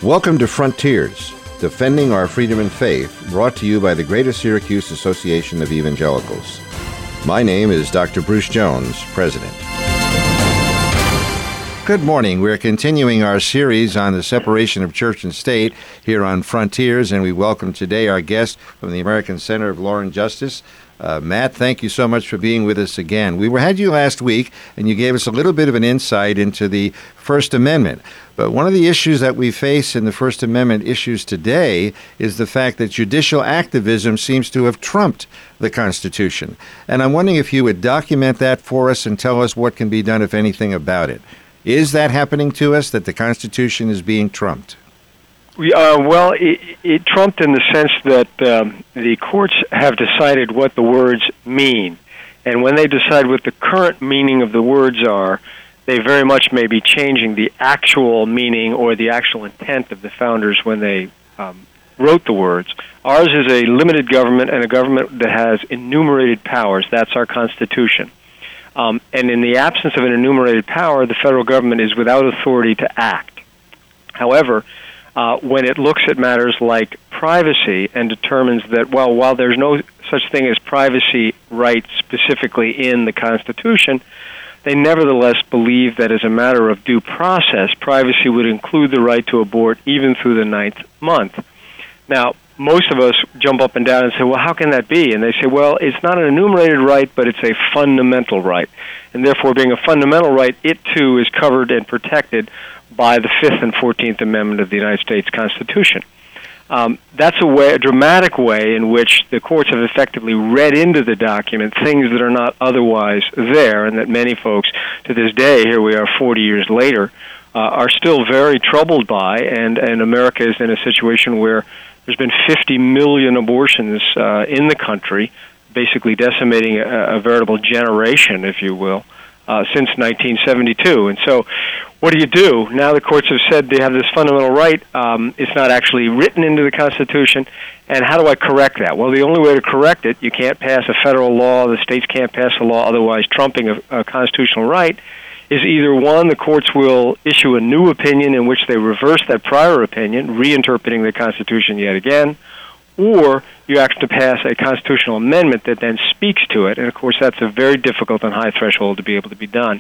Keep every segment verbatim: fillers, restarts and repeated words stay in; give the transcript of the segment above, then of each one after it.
Welcome to Frontiers, Defending Our Freedom and Faith, brought to you by the Greater Syracuse Association of Evangelicals. My name is Doctor Bruce Jones, President. Good morning. We're continuing our series on the separation of church and state here on Frontiers, and we welcome today our guest from the American Center of Law and Justice. Uh, Matt, thank you so much for being with us again. We were, had you last week, and you gave us a little bit of an insight into the First Amendment. But one of the issues that we face in the First Amendment issues today is the fact that judicial activism seems to have trumped the Constitution. And I'm wondering if you would document that for us and tell us what can be done, if anything, about it. Is that happening to us, that the Constitution is being trumped? Uh, well, it, it trumped in the sense that um, the courts have decided what the words mean. And when they decide what the current meaning of the words are, they very much may be changing the actual meaning or the actual intent of the founders when they um, wrote the words. Ours is a limited government and a government that has enumerated powers. That's our Constitution. Um, and in the absence of an enumerated power, the federal government is without authority to act. However, uh, when it looks at matters like privacy and determines that, well, while there's no such thing as privacy rights specifically in the Constitution, they nevertheless believe that as a matter of due process, privacy would include the right to abort even through the ninth month. Now, most of us jump up and down and say, well, how can that be? And they say, well, it's not an enumerated right, but it's a fundamental right. And therefore, being a fundamental right, it too is covered and protected by the Fifth and Fourteenth Amendment of the United States Constitution. Um, that's a way, a dramatic way in which the courts have effectively read into the document things that are not otherwise there, and that many folks, to this day, here we are forty years later, uh, are still very troubled by, and, and America is in a situation where there's been fifty million abortions uh, in the country, basically decimating a, a veritable generation, if you will, uh, since nineteen seventy-two. And so what do you do? Now the courts have said they have this fundamental right. Um, it's not actually written into the Constitution. And how do I correct that? Well, the only way to correct it, you can't pass a federal law, the states can't pass a law otherwise trumping a, a constitutional right, is either one, the courts will issue a new opinion in which they reverse that prior opinion, reinterpreting the Constitution yet again, or you have to pass a constitutional amendment that then speaks to it, and of course that's a very difficult and high threshold to be able to be done.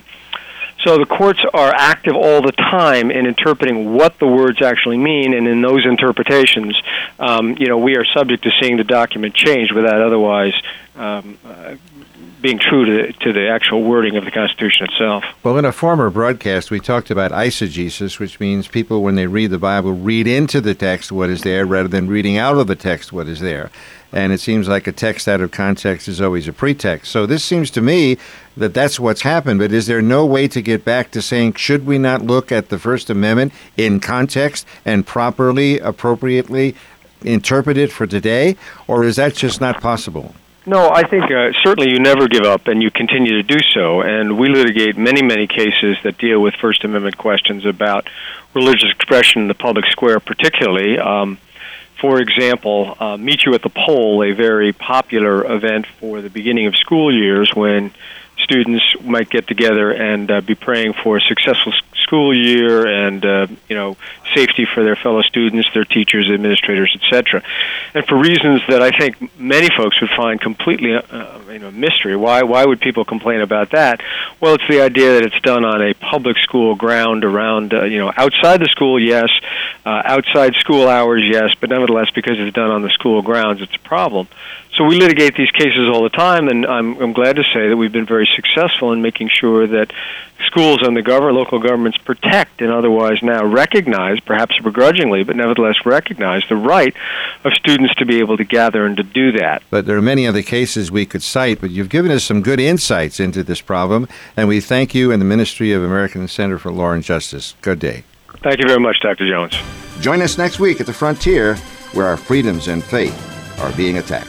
So the courts are active all the time in interpreting what the words actually mean, and in those interpretations, um, you know, we are subject to seeing the document change without otherwise um, uh, being true to, to the actual wording of the Constitution itself. Well, in a former broadcast, we talked about eisegesis, which means people, when they read the Bible, read into the text what is there rather than reading out of the text what is there. And it seems like a text out of context is always a pretext. So this seems to me that that's what's happened. But is there no way to get back to saying, should we not look at the First Amendment in context and properly, appropriately interpret it for today? Or is that just not possible? No, I think uh, certainly you never give up, and you continue to do so. And we litigate many, many cases that deal with First Amendment questions about religious expression in the public square, particularly. Um, for example, uh, Meet You at the Poll, a very popular event for the beginning of school years when students might get together and uh, be praying for a successful school year and, uh, you know, safety for their fellow students, their teachers, administrators, et cetera. And for reasons that I think many folks would find completely, uh, you know, mystery. Why? Why would people complain about that? Well, it's the idea that it's done on a public school ground around, uh, you know, outside the school, yes, uh, outside school hours, yes, but nevertheless, because it's done on the school grounds, it's a problem. So we litigate these cases all the time, and I'm, I'm glad to say that we've been very successful in making sure that schools and the government, local governments protect and otherwise now recognize, perhaps begrudgingly, but nevertheless recognize the right of students to be able to gather and to do that. But there are many other cases we could cite, but you've given us some good insights into this problem, and we thank you and the Ministry of American Center for Law and Justice. Good day. Thank you very much, Doctor Jones. Join us next week at the Frontier, where our freedoms and faith are being attacked.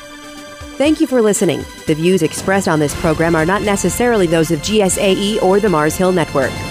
Thank you for listening. The views expressed on this program are not necessarily those of G S A E or the Mars Hill Network.